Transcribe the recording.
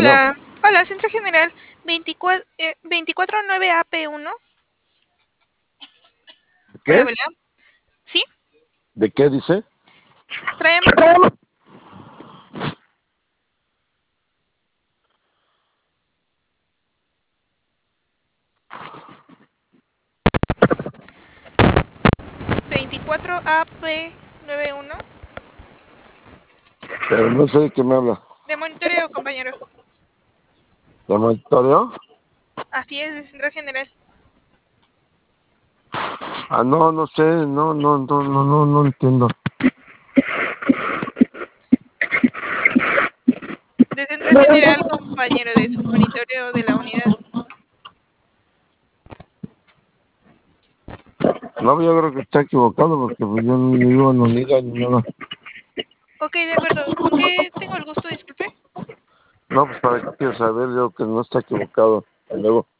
Bueno, Hola, hola, Centro General 249AP1. Hola, ¿qué? hola. ¿Sí? ¿De qué dice? Traemos 24AP91 Pero no sé de qué me habla. de monitoreo, compañero. ¿De monitoreo? Así es, de Centro General. Ah, no, no sé, no entiendo. De Centro General, compañero, de su monitoreo de la unidad. No, yo creo que está equivocado porque pues, yo no vivo en unidad ni nada. Ok, de acuerdo. ¿Con qué tengo el gusto? Disculpe. No, pues para qué quiero saber yo que no está equivocado. Hasta luego.